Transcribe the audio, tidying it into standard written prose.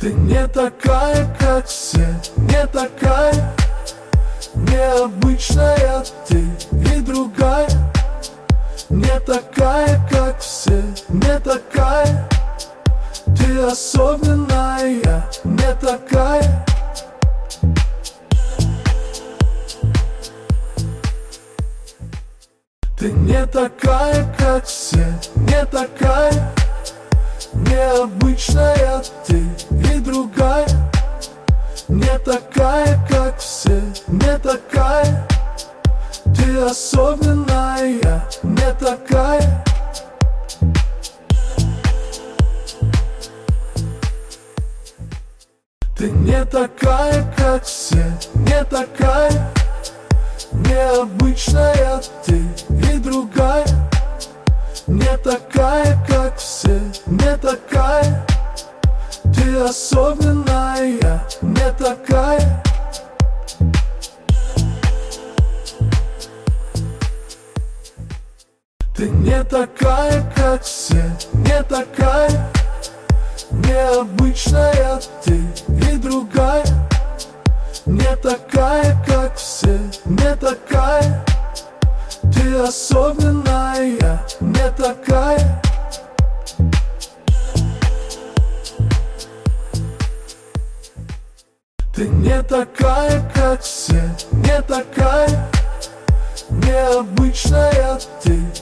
Ты не такая, как все, не такая, необычная ты и другая. Не такая, как все, не такая, ты особенная, не такая. Ты не такая, как все, не такая, необычная ты и другая. Не такая, как все, не такая, ты особенная, не такая. Ты не такая, как все, не такая, необычная ты и другая. Не такая, как все, не такая, ты особенная, не такая. Ты не такая, как все, не такая, необычная ты и другая. Не такая, как все, не такая, ты особенная, не такая. Ты не такая, как все, не такая, необычная ты